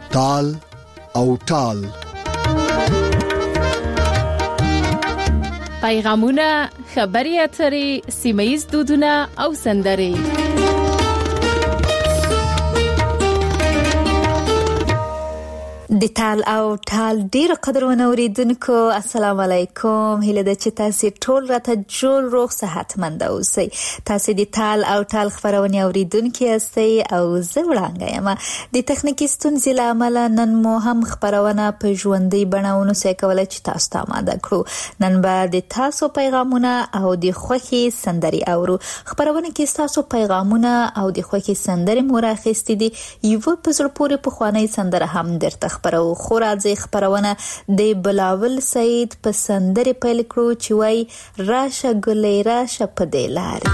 تال او ټال. پیغامونه، خبري اترې، سیمه‌ییز دودونه او سندرې. د تال او ټال ډیر قدرونه اوریدونکو، السلام علیکم. هیله ده چې تاسو ټول راته جوړ روغ صحتمند اوسئ. تاسو د تال او ټال خبرونه اوریدونکو یاستئ او زه وړاندې یم. د تخنیکی ستونزې له امله نن مو هم خبرونه په ژوندۍ بڼه ونسو کولای چې تاسو ته آماده کړو. نن به د تاسو پیغامونه او د خوښي سندري اورو. خبرونه کې تاسو پیغامونه او د خوښي سندري مو راخستې دي. یو په زړه پورې په خواني سندره هم درته خبرو خورازي خبرونه د بلاول سید په سندري پیل کړو چې وای راشه ګلې راشه په دلاري.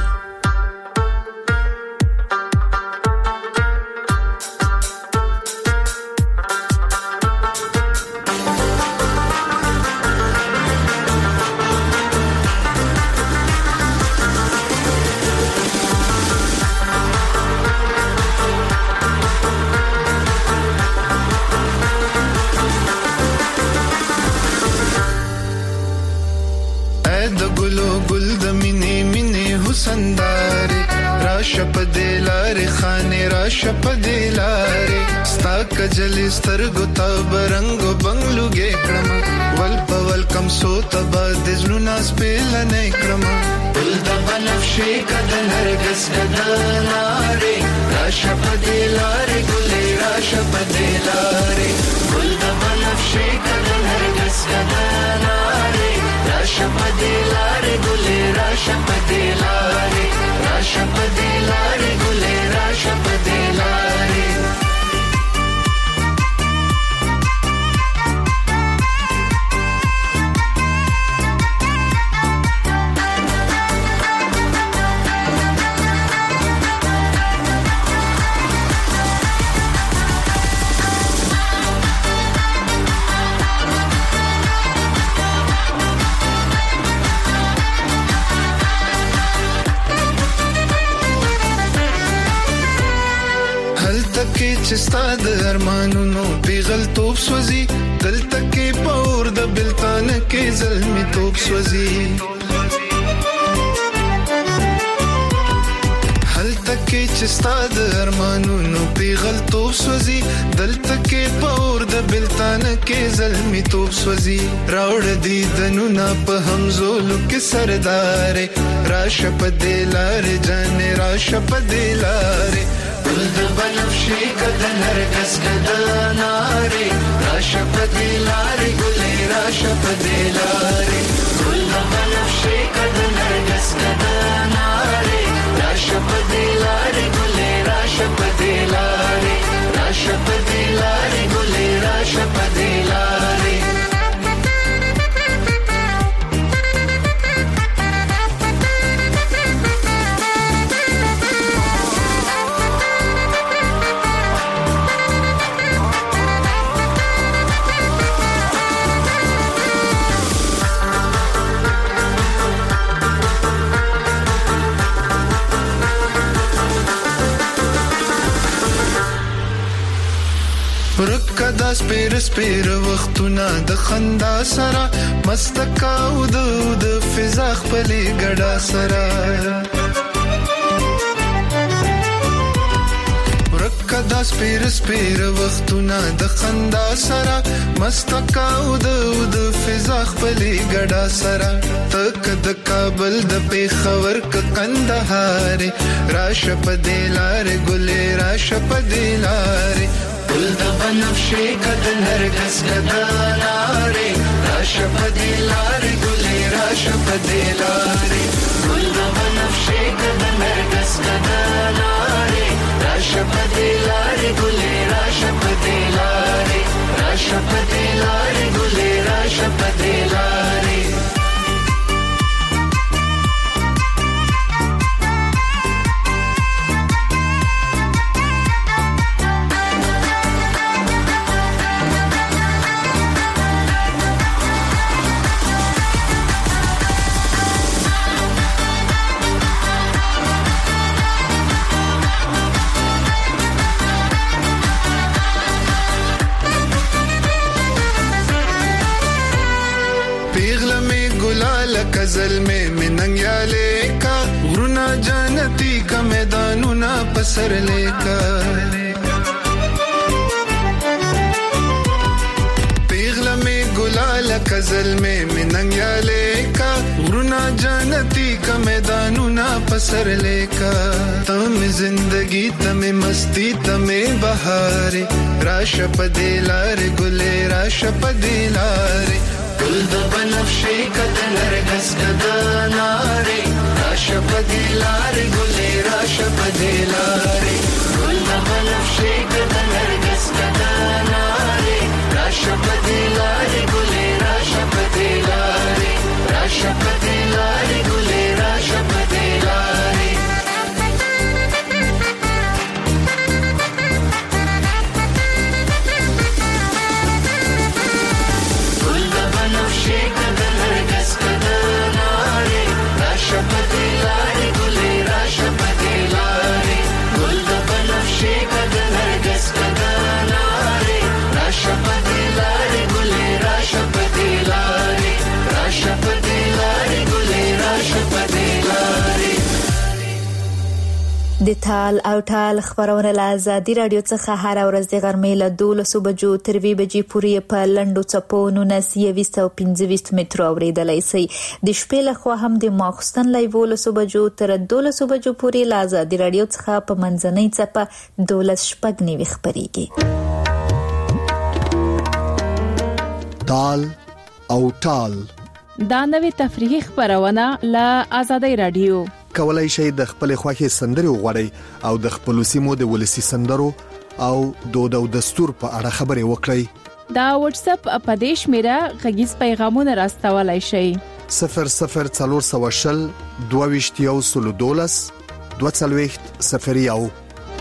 کجل سترګو ته برنګو بنگلوګې کړم ول په ول کم سو تبا د زړونو سپېل نه کړم ول د بنفشي کده نرګس کده ناري راشه په دلاري ګلې راشه په دلاري ول د بنفشي کده نرګس کده ناري راشه په دلاري ګلې راشه په دلاري راشه په دلاري ګلې راشه په دلاري. چې ستاد ارمانونو پیغلتوب سوزي دلته کې پور د بلتان کې زلمي توپ سوزي هلته کې چې ستاد ارمانونو پیغلتوب سوزي دلته کې پور د بلتان کې زلمي توپ سوزي راوړ دي دنونه په همزولو کې سردار راشه په دلار جان راشه په دلار ول د بنفشي کده نرګس کده ناري راشه په دلاري ګلې راشه په دلاري ول د بنفشي کده نرګس کده ناري راشه په دلاري ګلې راشه په دلاري راشه په دلاري ګلې راشه په دلاري. ورکدا سپیر وختونه د خندا سره مستکا او د فضا خپلې ګډا سره ورکدا سپیر وختونه د خندا سره مستکا او د فضا خپلې ګډا سره تک د کابل د پیښور ک کندهار راشه په دلار ګلې راشه په دلار ول د بنفشي کده نرګس کده ناري راشه په دلاري ګلې راشه په دلاري ول د بنفشي کده نرګس کده ناري راشه په دلاري ګلې راشه په دلاري راشه په دلاري ګلې راشه په دلاري. پسر لیکا پیغله میں گلال کزل میں مننگیا لیکا غرونا جانتی کا میدانونا پسر لیکا تم زندگی تم مستی تم بہارے راش پدیلار گلے راش پدیلارے گل د بنفشی کد نرگس کد نارے راش پدیلار گلے راش پدیلارے گل د بنفشی کد نرگس کد نارے راش پدیلار گلے راش پدیلارے راش پدیلار گلے راش پدیلارے د تال او ټال خبرونه له آزادي رادیو څخه هر ورځ د غرمې له 12 بجو تر 2 بجې پورې په لنډو څپو 1925 مترو اوریدلای شئ د شپې له خوا هم د ماخستن له 12 بجو تر 12 بجو پورې له آزادي رادیو څخه په منځنۍ څپه 12:09 خبريږي تال او ټال دا نوې تفریحي خبرونه له آزادي رادیو کولای شئ د خپل خوښي سندري وغوړئ او د خپل سیمو د ولسی سندرو او دود او دستور په اړه خبري وکړئ دا واتس اپ اپدیش میرا غږیز پیغامونه راستولای شئ 0040 22 22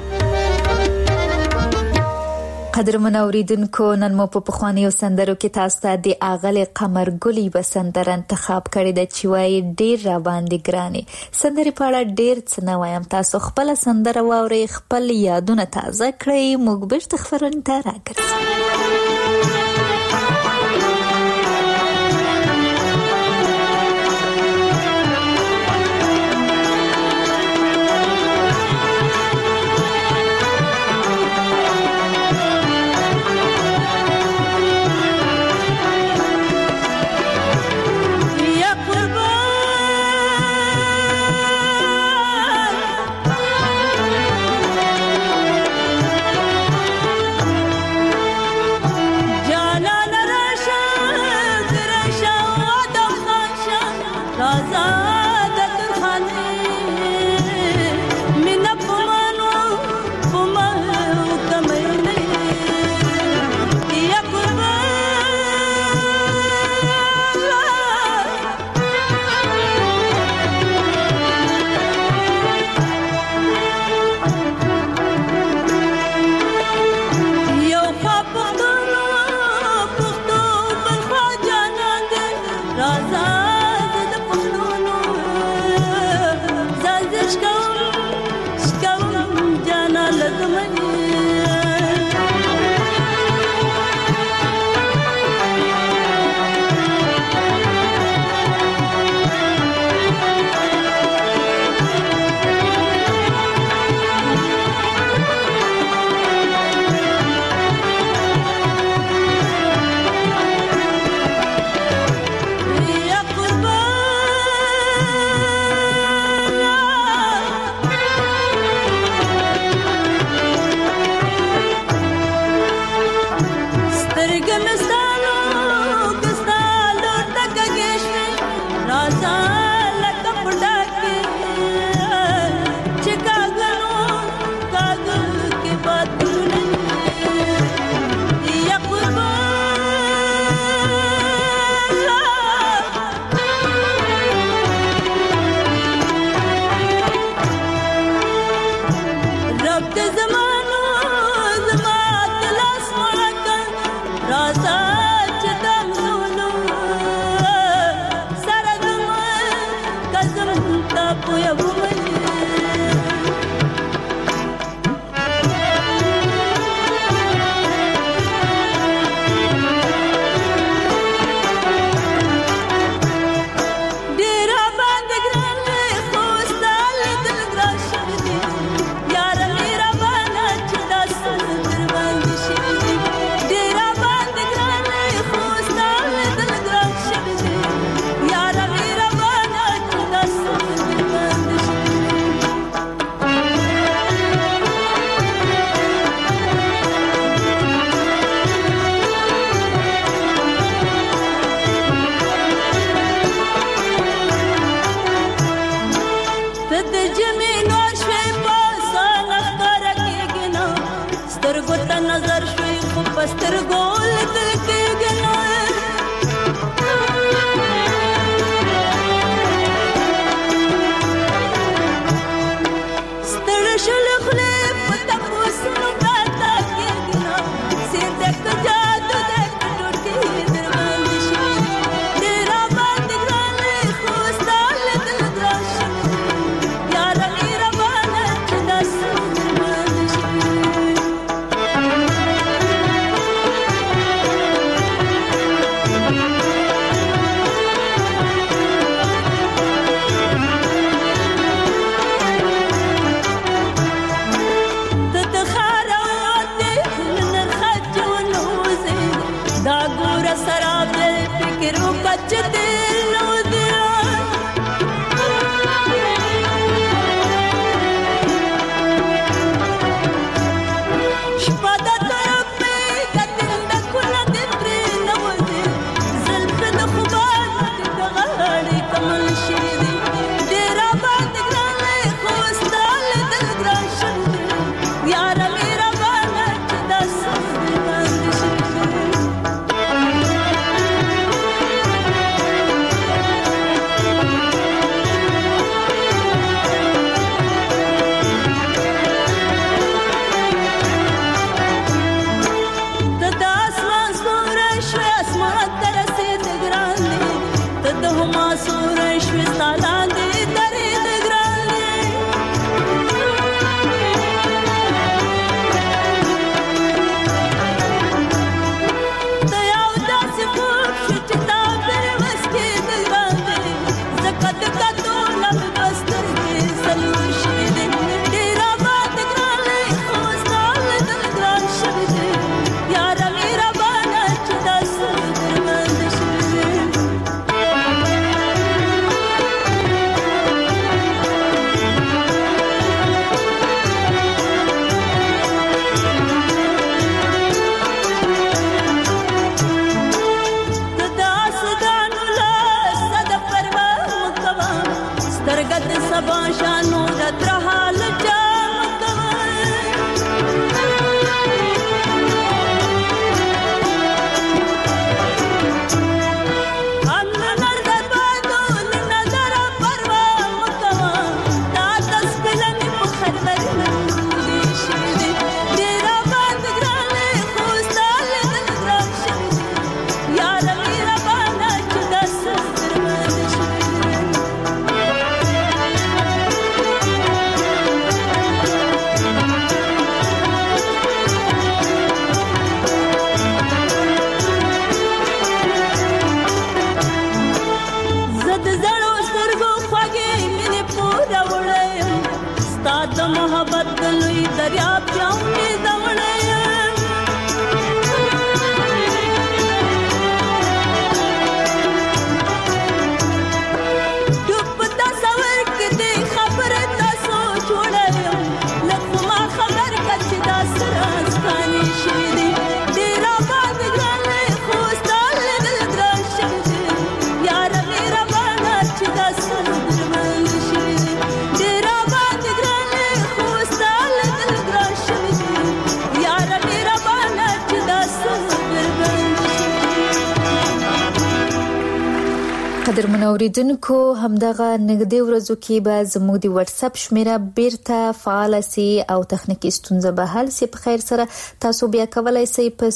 قدرمن اوریدونکو نن مو په پخوانیو سندرو کې تاسو ته د اغل قمر ګلی بسندر انتخاب کړی د چوي ډیر را باندې ګراني سندري په اړه ډیر څه نه وایم تاسو خپل سندره واوري خپل یادونه تازه کړئ موږ به تخفرن ته راګرځو سترګو ته نظر شوي خو په سترګو لیدل کېږي نه ستړې شولې خولې په تپوسونو پراته کېږي نه سیر دی که جادو دی که ټوټې درباندې شوي دی راباندې ګران دی خو ستا لیدل ګران شوي یاره مهربانه چې داسې درباندې شوي قدرمن اوریدونکو همدغه نږدې ورځو کې به زموږ د واتس اپ شمیره بیرته فعال سي او تخنیکی ستونزه به حل سي. په خیر سره تاسو بیا کولای سئ په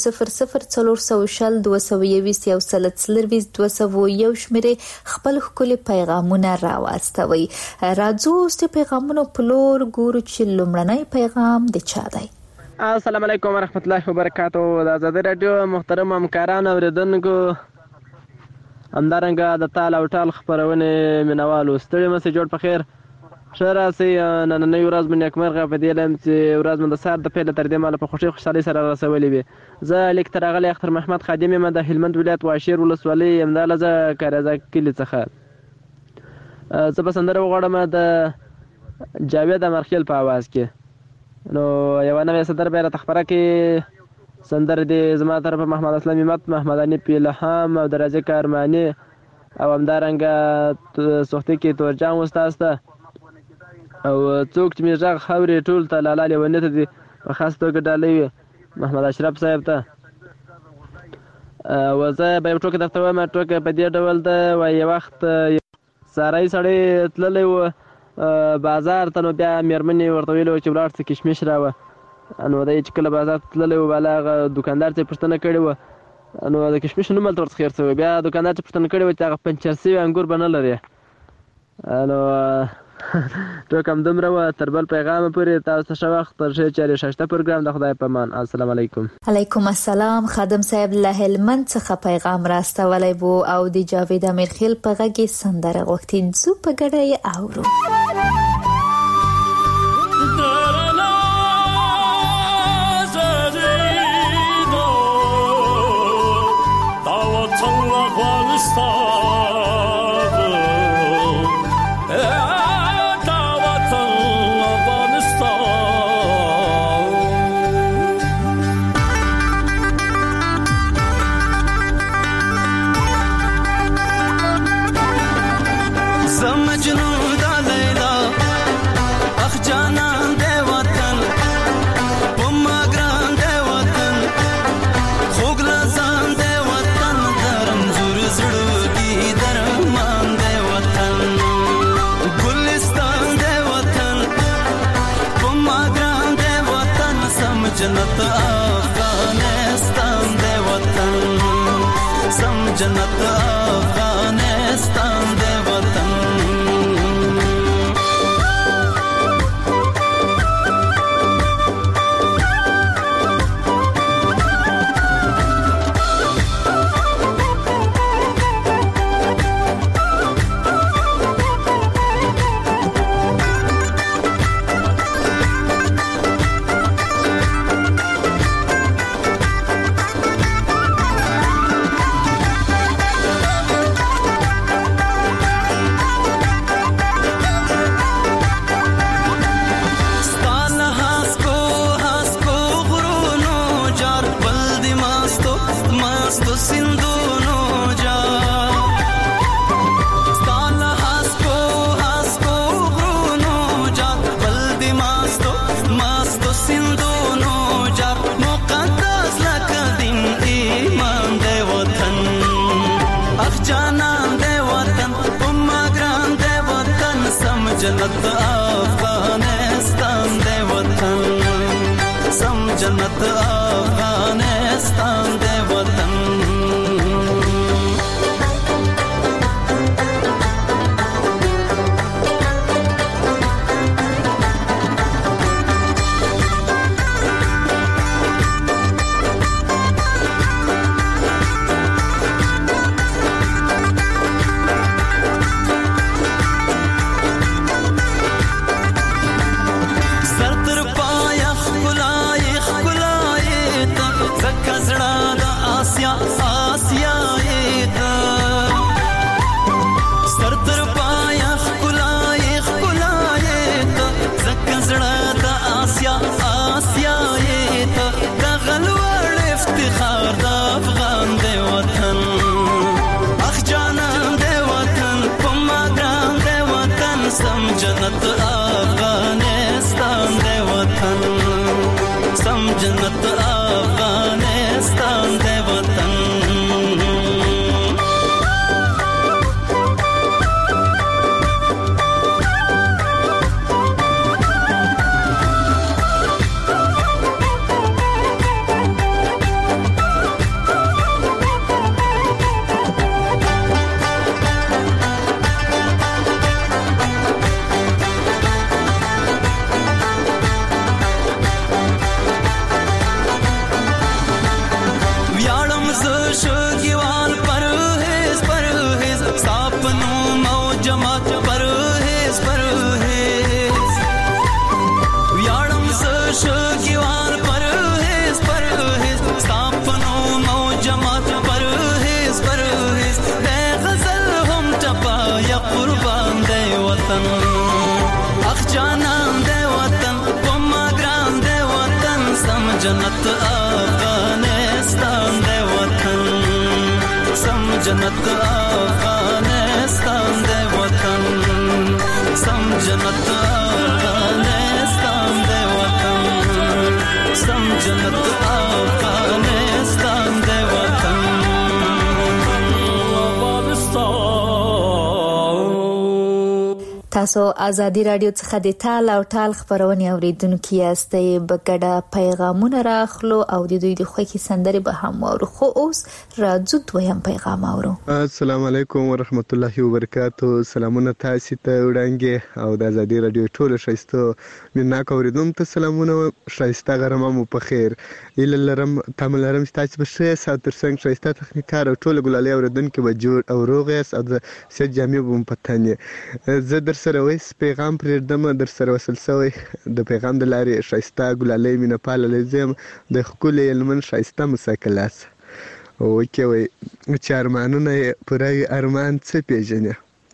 00402201 شمیره خپل خپل پیغامونه راوستوي. راځو ست پیغامونو په لور ګورو چې لومړنی پیغام د چا دی. السلام علیکم ورحمت الله وبرکاتہ. د آزادۍ رادیو محترم همکاران اوریدونکو همدارنګه د تال او ټال خبرونه منوالو ستړي مسې جوړ په خیر ښه راسئ. نننۍ ورځ مې نیکمرغه په دې لم چې ورځ مې د سهار د پیله تر دې ماله په خوشحالۍ سره رسولې وي. زه لیک تر راغلی اختر محمد خادم یم د هلمند ولایت واشیر ولسوالۍ همداله زه کارزه کلي څخه. زه به سندره وغواړم د جاوید امرخیل په اواز کې. نو یوه نوې سندره به راته خپره کړي. سندره دې زما طرفه محمد اسلام همت، محمد حنیف الهام او درازي کارماني او همدارنګه سختي کې تورجان استاد ته او څوک چې مې غږ خاورې ټول ته لاله لیونی ته دي په خاص توګه ډالۍ وي. محمد اشرف صاحب ته. زه به یو ټوکې درته وایم. ټوکې په دې ډول ده، وایي یو وخت ساری سړی تللی و بازار ته، نو بیا مېرمنې ورته ویلي وه چې ولاړ څه کشمش راوه. نو دی چې کله بازار ته تللی و، بالا هغه دوکاندار ته یې پوښتنه کړې وه، نو د کشمشو نوم هلته ورڅخه هېر شوی. بیا دوکاندار چې پوښتنه کړې وه چې هغه پنچر شوي انګور به نه لرې. نو ټوکه همدومره وه. تر بل پیغامه پورې تاسو ته ښه وخت. تر ښې چارې ښایسته پروګرام د خدای په امان. السلام علیکم. علیکم السلام. خادم صاحب له هلمند څخه پیغام راستولی و او د جاوید امیرخیل په غږ کې سندره غوښتې. ځو په ګډه یې اورو. जन्नत अफगानिस्तान दे वतन, सम जन्नत अफगानिस्तान दे वतन। जन्नत अफगानिस्तान दे वतन, सम जन्नत अफगानिस्तान दे वतन। जन्नत अफगानिस्तान दे वतन, सम जन्नत अफगानिस्तान दे वतन। जन्नत अफगानिस्तान दे वतन, सम जन्नत अफगानिस्तान दे वतन, सम जन्नत अफगानिस्तान दे वतन, सम سم جنت افغانستان دی وطن تاسو ازادي رادیو څخه د ټال او ټال خبرونه اوریدونکو یاستئ. بګډه پیغامونه راخلو او د دوی د خوښي سندرې به هم ورو. خو اوس راځو دویم پیغام اورو. السلام علیکم ورحمت الله وبرکاتہ. سلامونه تاسو ته وړاندې او د ازادي رادیو ټول شایسته مننه کوریدم ته سلامونه شایسته غرمه مو په خیر. لرم تملرم تاسو به ښه ساتر څنګه شایسته تخنیکار او ټول ګلالي اوریدونکو به جوړ او روغ یاست او د سید جامع بم پتانې زه در سره وایس پیغام پرېږدم در سره وصل شوی د پیغام د لارې شایسته ګلالي مینه پال لزم د خپل علمن شایسته مسکلاس او کوي چې ارمانونه پرای ارمان څه پیژنې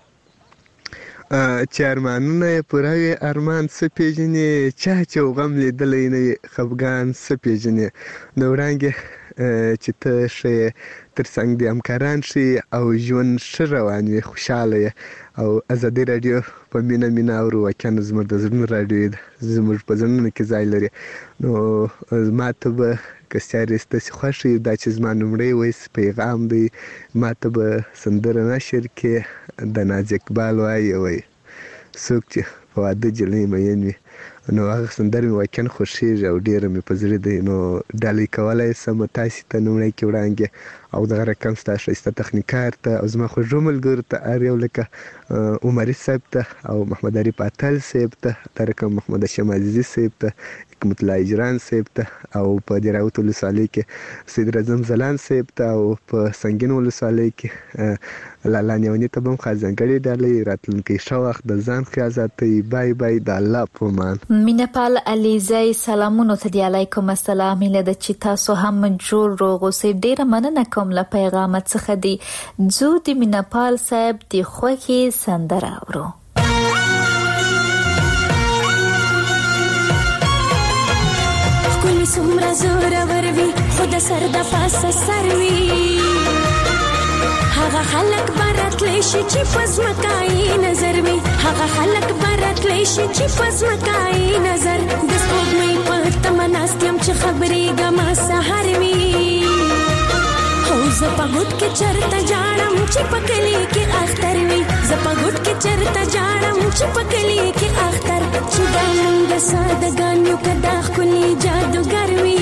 چې ارمانونه پرای ارمان څه پیژنې چې غم لیدلې نه خفګان څه پیژنې نو وړاندې چې ته شې ترڅنګ د همکاران شي او ژوند ښه روان وي خوشاله او ازادي رادیو په مینا او واکنه زموږ د زړه رادیو زموږ په ځننه کې ځای لري. نو ماته به کستارسته خوشي د چې زما نمرې وایس پیغام دی ماته به سندره نشر کې د ناز اقبال وایي څوک چې په واده جلې مې وي نو هغه سندره مې واکنه خوشیږي او ډیره مې په زړه دی. نو ډالۍ کولای سم تاسو ته نمرې کې وړاندې او د رقم ستاسو شایسته تخنیکار ته او زما خو جمل ګر ته اریو لکه عمر صاحب ته او محمد علی پاتل صاحب ته ترکم محمد هاشم عزیزی صاحب ته حکمت الله اجران صاحب ته او په دراوت ولسوالۍ کې سید رزم زلان صاحب ته او په سنگین ولسوالۍ کې لاله نیونی ته هم خازنګړي ډالۍ راتلونکي شو وخت د ځان خیازاتي بای بای د الله په مان. مینپال علیزی سلامونه ته دی. علیکم السلام. له د چې تاسو هم جوړ روغ اوسئ. ډیره مننه کوم له پیغام څخه دی. زه د مینپال صاحب دی خوښي سندره اورو. کلی سمرا زور وروي خود سر د پاسه سروي هغه خلک برات لشي چې پزمکای نظر وي هغه خلک برات لشي چې پزمکای نظر د سپوږمۍ په تمناستم چې خبرې ګما سحر وي هو زپګوت کې چرته جاړم چې پکلی کې اختر وي زپګوت کې چرته جاړم چې پکلی کې اختر چې د مونږ سادهګانو کدا خولي جادوګر وي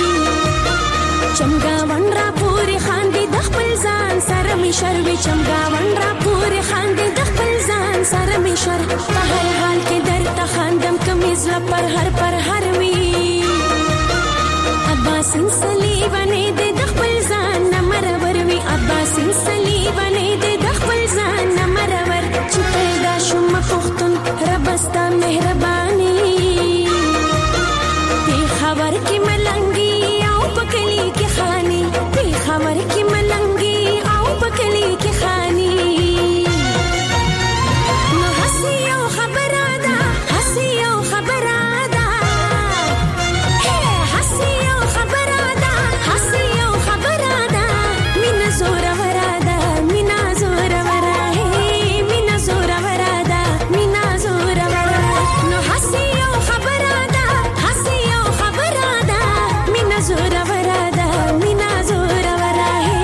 چمګاون را پوری خاندي د خپل ځان سره می شروي چمګاون را پوری خاندي د خپل ځان سره می شر په هر حال کې درته خاندم کمیز پر هر وی عباسین صلیبانه د خپل ځان مرور وی عباسین صلیبانه د خپل ځان مرور چې پیدا شوم پختون ربستا مهرباني په خبر کې ملنګي او پکلی کې خاني په خبر کې ملنګي او پکلی کې خاني نو حسیو خبرادا حسیو خبرادا حسیو خبرادا حسیو خبرادا مینا زور ورادا مینا زور ورا مینا زور ورادا مینا زور ورا نو حسیو خبرادا حسیو خبرادا مینا زور ورادا مینا زور ورا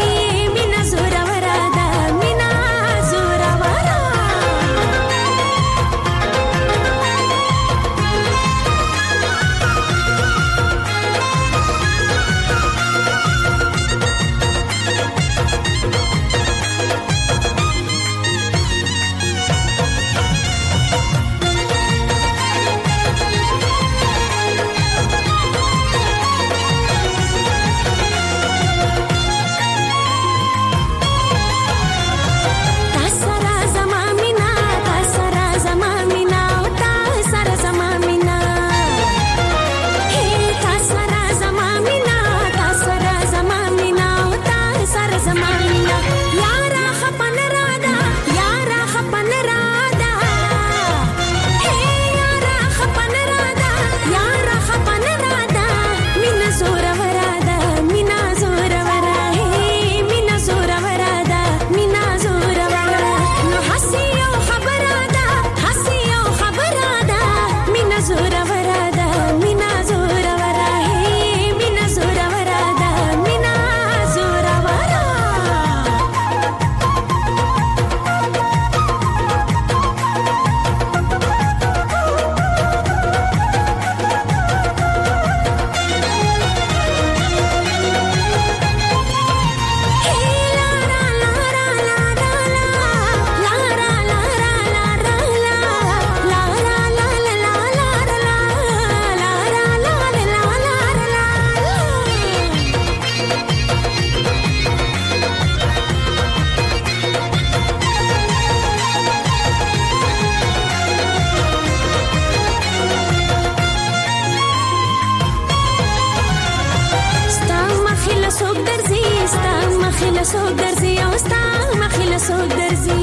څوک درځي ستا مخې له څوک درځي او ستا مخې له څوک درځي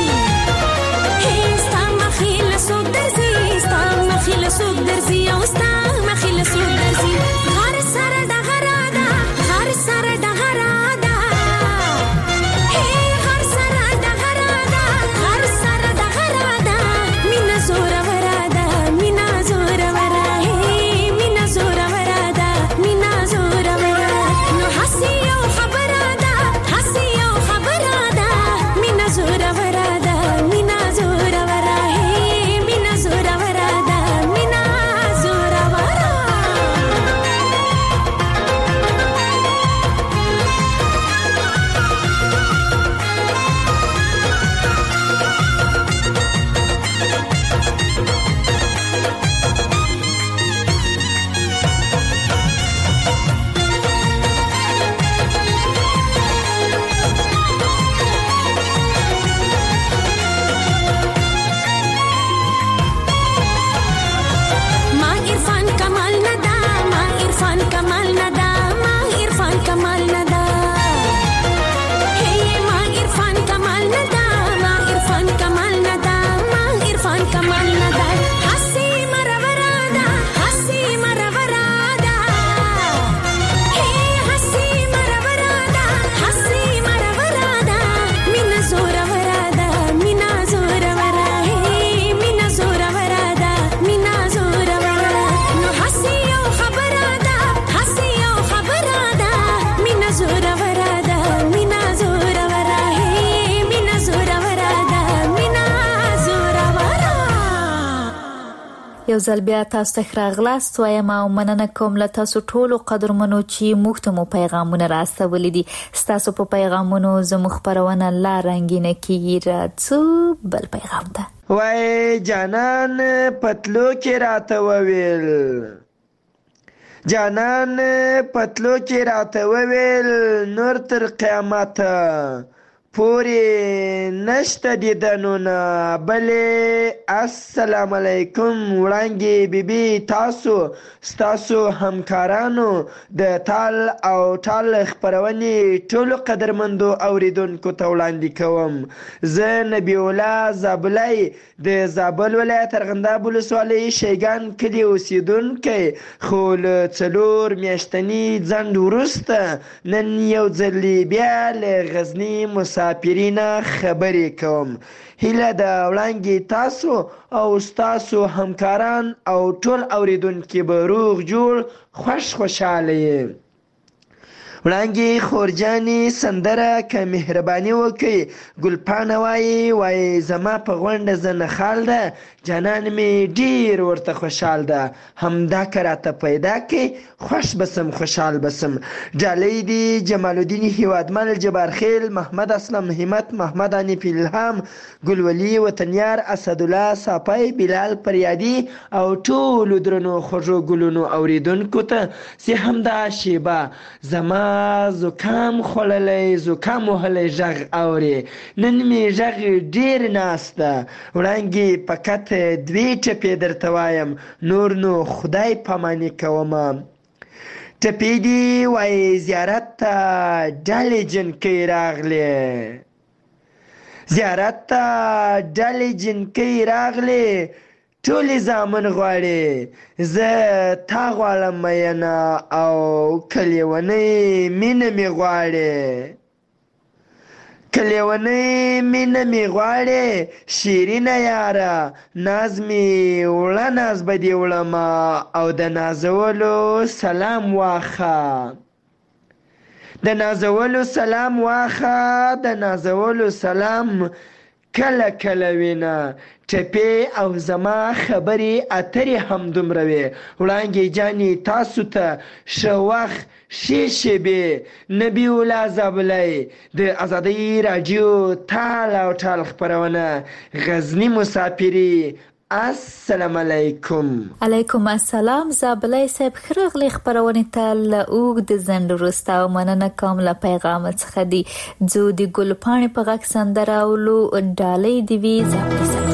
ستا مخې له څوک درځي ستا مخې له څوک درځي او ستا مخې له څوک درځي غر سره ډغه راده غر سره ډغه راده غر سره ډغه راده غر سره ډغه راده مینه زوروره ده مینه زوروره مینه زوروره ده مینه زوروره نو هسې یو خبره ده هسې یو خبره ده مینه زوروره ده مینه زوروره مینه زوروره ده مینه زوروره ما عرفان کمال ندا ما عرفان کمال ندا ما عرفان کمال ندا ما عرفان کمال ندا ما عرفان کمال ندا ما عرفان کمال ندا حسی مرورada حسی مرورada حسی مرورada حسی مرورada مینا زورورada مینا زورورا مینا زورورada مینا زورورا نو حسی یو خبرada حسی یو خبرada مینا زورورada مینا زورورا مینا زورورada مینا زورورا یو ځل بیا تاسو ته ښه راغلاست وایم او مننه کوم له تاسو ټولو قدرمنو چې موږ ته مو پیغامونه راستولي دي ستاسو په پیغامونو زموږ خپرونه لا رنګینه کیږي راځو بل پیغام ته وای جانان پتلو کې راته وویل جانان پتلو کې راته وویل نور تر قیامت پوری نشته دیدنونه بلې السلام علیکم وړانګې بیبي تاسو ستاسو همکارانو د تال او ټال خپرونې ټولو قدرمندو اوریدونکو ته وړاندې کوم زه نبی الله زابلی د زابل ولایت ارغنداب ولسوالۍ شیګان کلي اوسیدونکی خو له 4 میاشتني ځنډ وروسته نن یو ځلې بیا له غزني مسافرینه خبرې کوم هیله د وړانګې تاسو او ستاسو همکاران او ټول اوریدونکي به روغ جوړ خوشحاله یې وړانګې خورجانې سندره که مهرباني وکړئ ګلپانه وایي زما په غونډه زه نخال ده جانان مې ډېر ورته خوشحال ده همدا که راته پیدا کړي خوش بسم خوشحال بسم ډالۍ دي جمال الدین هیوادمل جبارخیل محمد اسلم همت محمد انیف الهام ګلولي وطنیار اسدالله صافی بلال پریادي او ټولو درنو خوږو ګلونو اوریدونکو ته چې همدا شیبه زما زکام خوړلی زکام وهلی غږ اوري نن مې غږ ډېر ناست ده وړانګې فقط 2 ټپې درته وایم نور نو خدای پاماني کومه ټپې دي وایي زیارت ته ډلې جنکۍ راغلې زیارت ته ډلې جنکۍ راغلې ټولې زامن غواړي زه تا غواړم مینه او کلیونۍ مینه مې غواړي کلیونۍ مینه مې غواړي شیرینه یاره ناز مې وړه ناز به دې وړمه او د نازولو سلام واخه د نازولو سلام واخه د نازولو سلام کله کله وینه ټپې او زما خبرې اترې هم دومره وې وړانګې جانې تاسو ته ښه وخت ښې شېبې نبي الله زابلی د ازادۍ راډیو تال او ټال خپرونه غزني مسافري السلام علیکم علیکم السلام زابلی صاحب ښه راغلی خپرونې ته له اوږد ځنډ وروسته او مننه کوم له پیغام څخه دي ځو د ګلپاڼې په غږ سندره اولو ډالۍ دې وي زابلی صاحب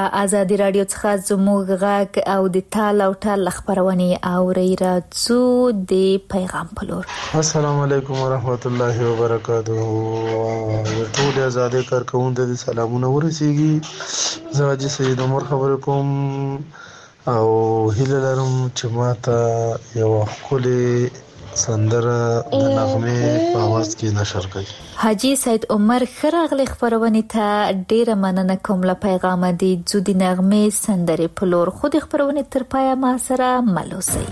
آزادي رادیو څخه زموږ غږ او د تال او ټال خبرونه اوري راځو د پیغام په لور. السلام علیکم ورحمت الله وبرکاته. ټول آزادي کارکوونکو ته سلامونه ورسیږي. زه حاجی سید عمر خبر کوم او هیله لرم چې ماته یو خولي سندره د نغمه په आवाज کې نشر کړي. حاجی سید عمر خراغلی خبرونه ته ډیره مننه کوم له پیغام دی زودی نغمه سندره په لور. خو د خبرونه تر پای ما سره ملوسي.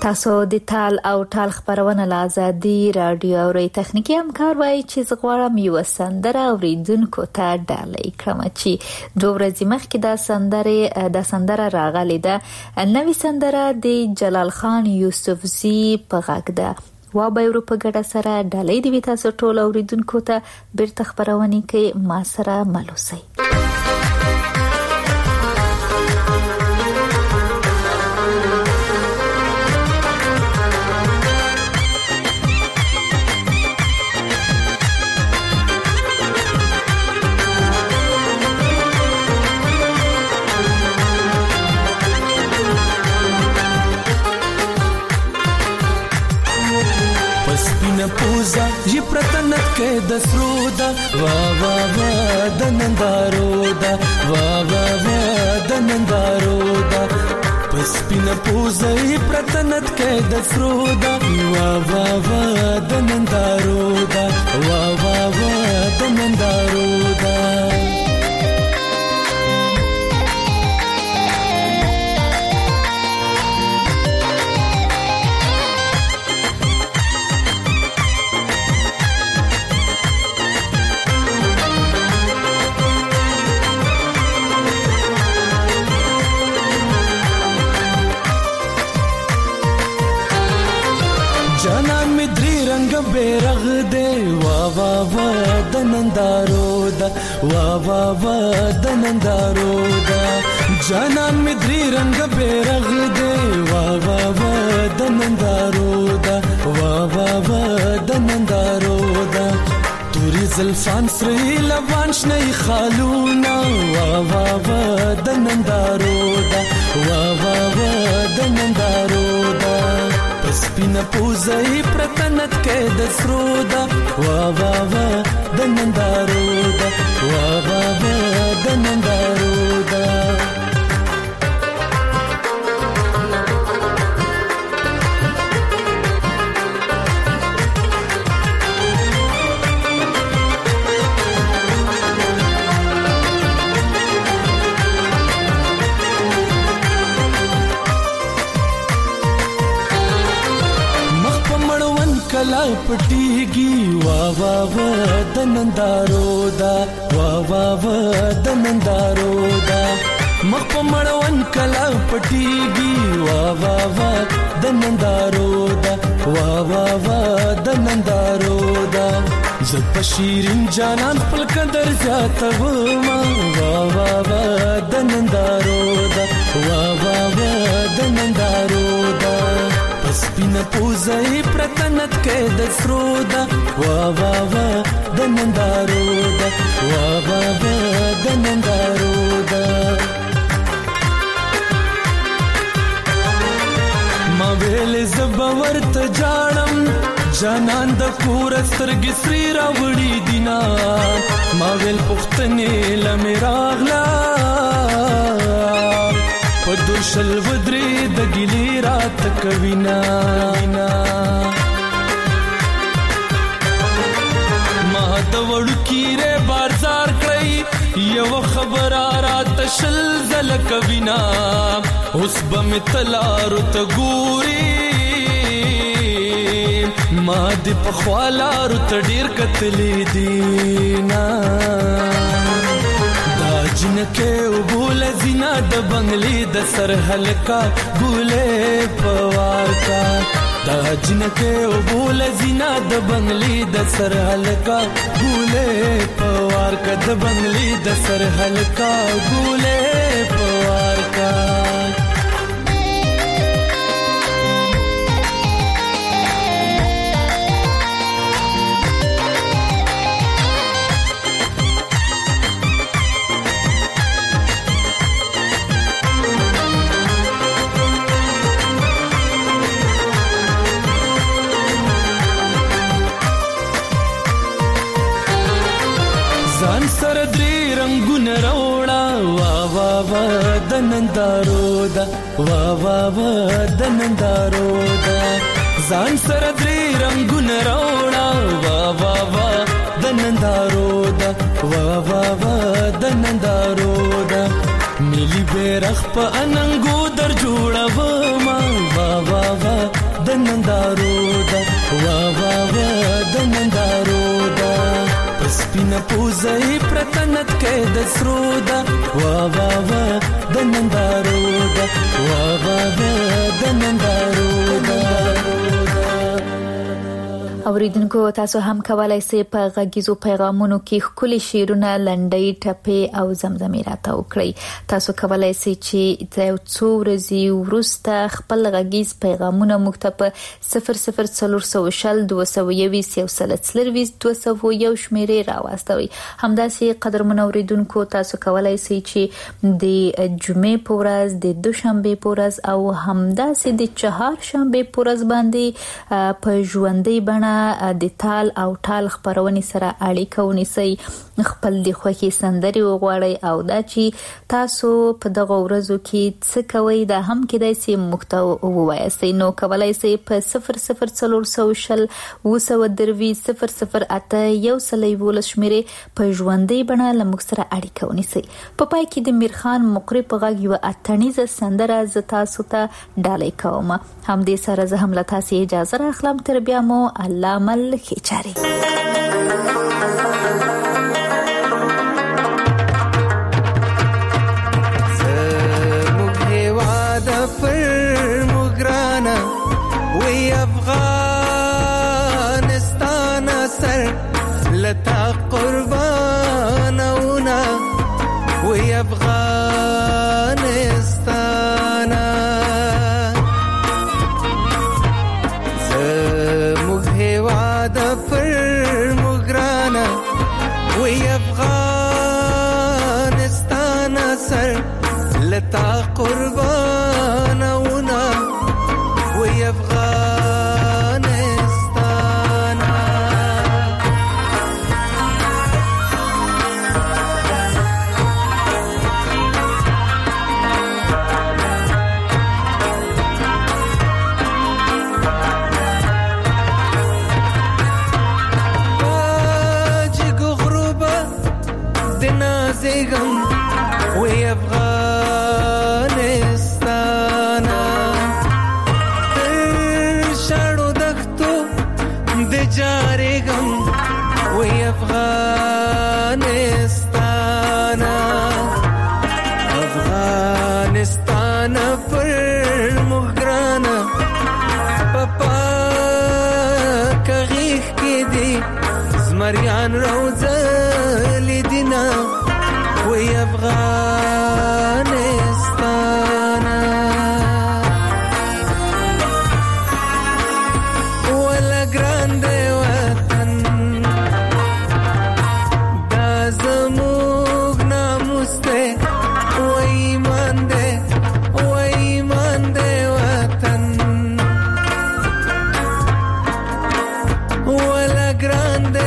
تاسو د تال او ټال خبرونه له آزادي رادیو او ری تخنیکی همکار وای چې زغوارم یو سندره اوریدونکو ته ډالۍ کړم چې 2 ورځې مخکې دا سندره راغلی ده. نوې سندره د جلال خان یوسفزي په غږ ده. وا به ورو په ګډه سره ډالۍ دی تاسو ټول اوریدونکو ته بیرته خبرونه کوي ما سره ملوسي. پوزا جی پرتنت کې د سرودا وا وا وا د نندارودا وا وا وا د نندارودا پس پین پوزا جی پرتنت کې د سرودا وا وا وا د نندارودا وا وا وا د نندارودا بیرغ دے وا وا وا د نندارودا وا وا وا د نندارودا جانان می دری رنگ بیرغ دے وا وا وا د نندارودا وا وا وا د نندارودا توری زلفان سری لبان شنی خالونا وا وا وا د نندارودا وا وا وا د نندارودا سپینا پوزای پرتنت کې د سرودا وا وا وا د نندارودا وا وا وا د نندارودا کلا پټیږي وا وا وا د نندارودا وا وا وا د نندارودا مخ په مړون کلا پټیږي وا وا وا د نندارودا وا وا وا د نندارودا زپ شیرین جانان خپل قدر زیاتو ما وا وا وا د نندارودا وا وا وا د نندارودا سپینا پوزای پرتنت کې د سرودا وا وا وا د نندارودا وا وا وا د نندارودا ما ویل زبور ته جانم جانان د کور سترګې سری راوړي دینا ما ویل پختنې لمراغلا پدوشل ودری د ګلی رات کوینا ما د وړو کیره بازار کړی یو خبر رات شل زل کوینا اوس بم تلارو ته ګوري ما د پخوالارو ته ډیر کتلې دینا جنکه وبول زینا د بنگلی د سر هلکا ګولې پوار کا دا جنکه وبول زینا د بنگلی د سر هلکا ګولې پوار کا د بنگلی د سر هلکا ګولې پوار کا سر درې رنگونه راوړه وا وا وا د نندارودا وا وا وا د نندارودا ځان سر درې رنگونه راوړه وا وا وا د نندارودا وا وا وا د نندارودا ملي بیرغ په اننګو در جوړه ما وا وا وا د نندارو دا وا وا وا د نندارو دا پسپینا پوزای پرتنت کې د سرو دا وا وا وا د نندارو دا وا وا وا د نندارو دا. اوریدونکو تاسو هم کولای شئ په غږیزو پیغامونو کې خپل شعرونه لنډۍ ټپې او زمزمې راته وکړئ. تاسو کولای شئ چې د څو ورځې وروسته خپل غږیز پیغامونه موږ ته په 00422 شمیرې راواستوي. همداسې قدرمن اوریدونکو تاسو کولای شئ چې د جمعې په ورځ د دوشنبه په ورځ او همداسې د چهارشنبه په ورځ باندې په ژوندۍ بڼه د تال او ټال خبرونه سره اړیکه ونیسئ. خپل د خوښي سندري وغواړئ او دا چې تاسو په دغه ورځو کې څه کوئ دا هم کېدای شي مخته ووایاستئ. نو کولای شئ په 00400 شمیرې په ژوندۍ بڼه له موږ سره اړیکه ونیسئ. په پای کې د میرخان مقری په غږ یو اتڼیزه سندره ز تاسو ته ډالۍ کوم. هم دې سره زه هم له تاسو اجازه راخلم. تر بیا مو الله مل خیچاري. افغانستان سر لتا قربانونا وی افغانستان زموږ هیواد پر مګرانا وی افغانستان سر لتا قربانونا وی مریان روزل دینا وی افغانستان ولا ګرانده وطن دا زموږ ناموس دی و ایمان دی وطن ولا ګرانده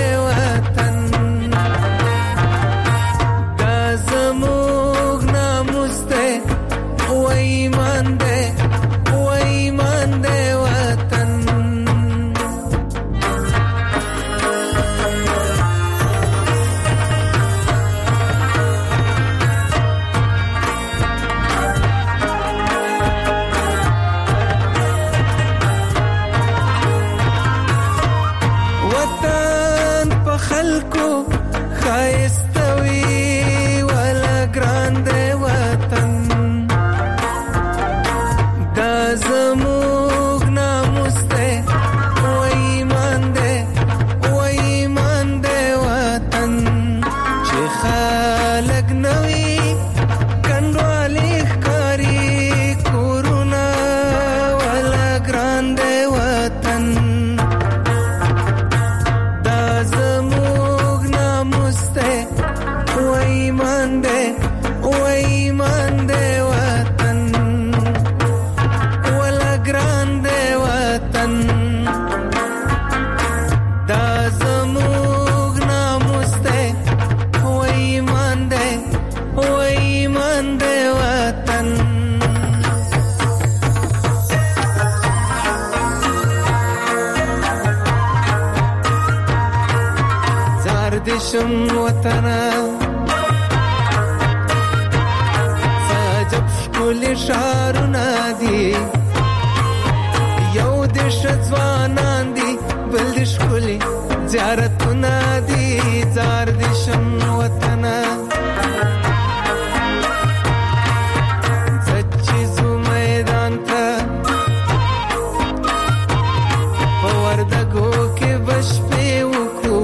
دشم وطنا سجب شکل شارنا دی دې شځوانان دي بل دې ښکلي زیارتونه دي زار دې شم وطنه زچیزو میدان ته په وردګو کې بشپې وکړو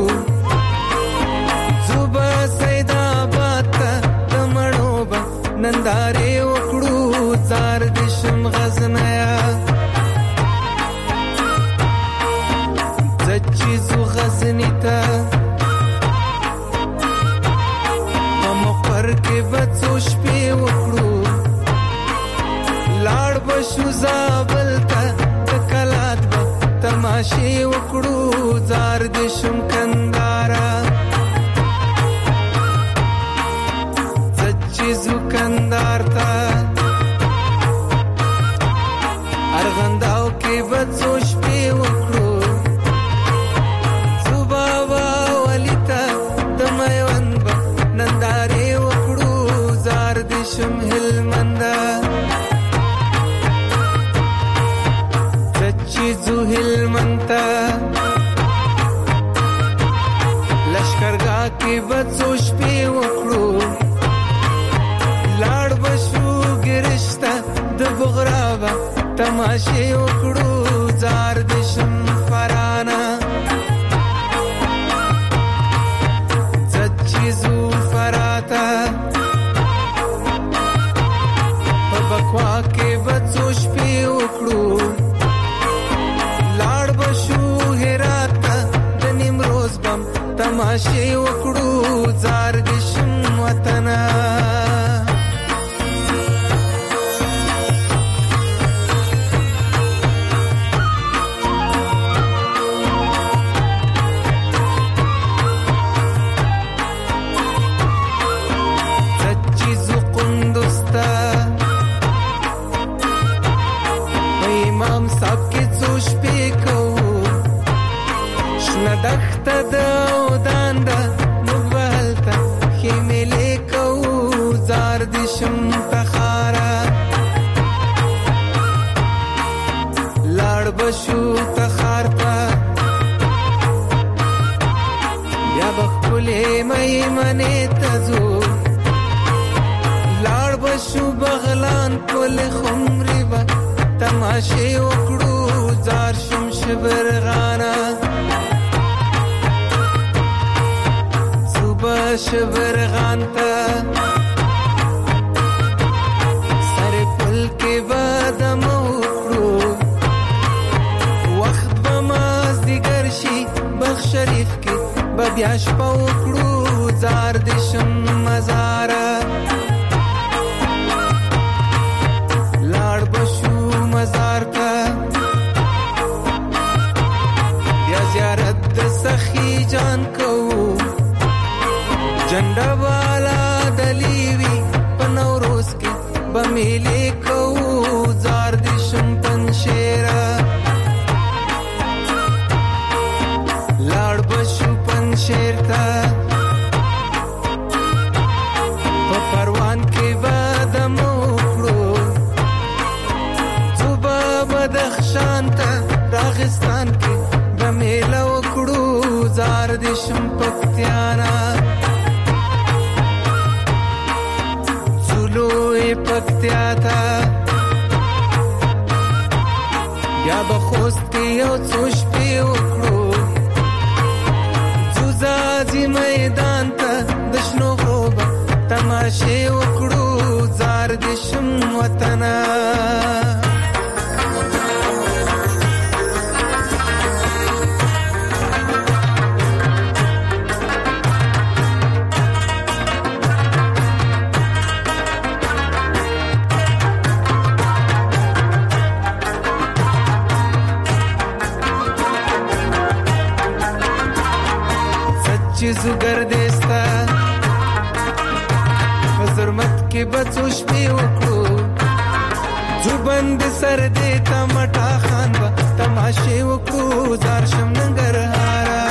زوبه سیداباد ته د مړو به نندارې وکړو زار دې شم غزنیه زچیزو غزنی ته په مقر کې به څو شپې وکړو لاړ به شو زابل ته د کلات به تماشې وکړو زار دې شم کندهاره زچیزو کندهار ته ارغنداو کې به څو شپې وکړو نندارې وکړو زار دې شم هلمنده زچیزو هلمند ته لشکرګاه کې به څو شپې وکړو لاړ به شو ګرش ته د بغرا به تماشې وکړو زار دې شم فرانه زچیزو فراته په بکوا کې به څو شپې وکړو لاړ به شو هرات ته د نیمروز بم تماشې وکړو زار دې شم وطنه دخته د اودان ده موږ به هلته خیمې کوو زار دې شم تخاره لاړ به شو تخار ته بیا به ښکلې میمنې ته ځو لاړ به شو بغلان پل خمرې به تماشې وکړو زار شم شبرغانه شبرغان ته سر پل کې بادم وکړو وخت به مازدیګر شي بخت شریف کې به بیا شپه وکړو زار دې شم مزاره لاړ به شو مزار ته بیا زیارت د سخي جان کوو جنډه والا دلیوی په نوروز کې به میلې کوو زار دې شم پنشیره لاړ به شو پنشیر ته په پروان کې به دم وکړو ځو به بدخشان ته راغستان کې به میله وکړو زار دې شم پکتیانا پکتیا تا یا بخوست کې یو څو شپې وکړو ځوځي میدان ته د شنو غروب تماشې وکړو زار دې شم وطنه زوګر دستا حضرمت کې بچو شپې وکړو زوبند سر دې تمټا خان با تماشې وکړو زار شم ننګرهارا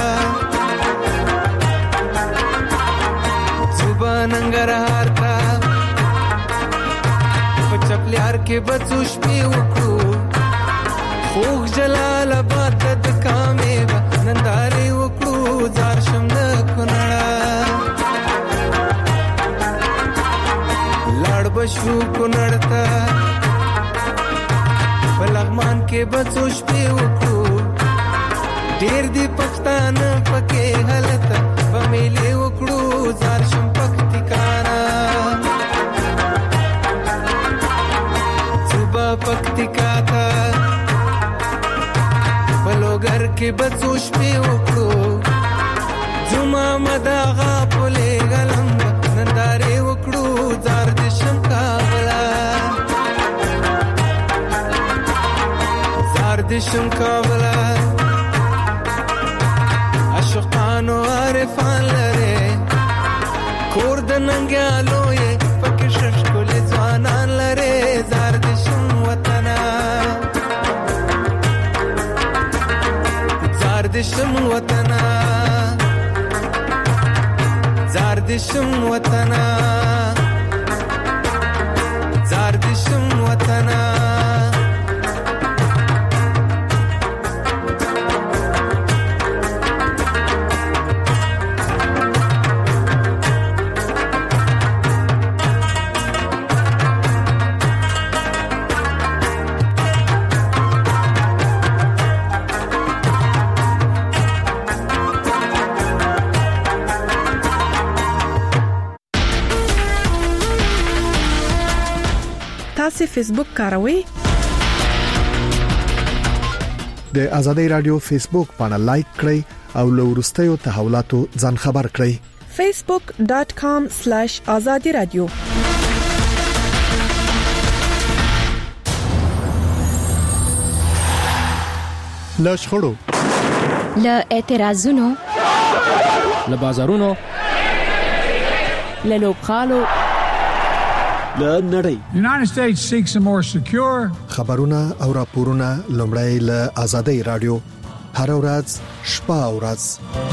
زوبا ننګرهار تا په چپلیار کې بچو شپې وکړو خوږ جلال آباد د کامې به نندارې وکړو زار شم د کونړه لاړ بشو کونړ ته په لغمان کې به څو شپې وکړو ډېر دي پښتانه پکې هلته به میلې وکړو زار شم پکتیکانا صوبه پکتیکا ته په لوګر کې به څو شپې وکړو زما مداغه پلې غلم نندارې وکړو زار د شم کابلا زار د شم کابلا عاشقانو عارفان لره کور د ننګیالو یې پکې ششکول ځوانان لره زار د شم وطنا زار د شم وطنا زار د شم وطنا زار د شم وطنا تاسو فیسبوک کاروئ؟ د آزادۍ رادیو فیسبوک باندې لایک کړئ او له وروستیو تحولاتو ځان خبر کړئ. facebook.com/azadi radio له شخړو، له اعتراضونو، له بازارونو، له لوبخالو، له نړۍ. United States seeks a more secure خبرونه او راپورونه لومړی له آزادۍ رادیو هر ورځ شپه او ورځ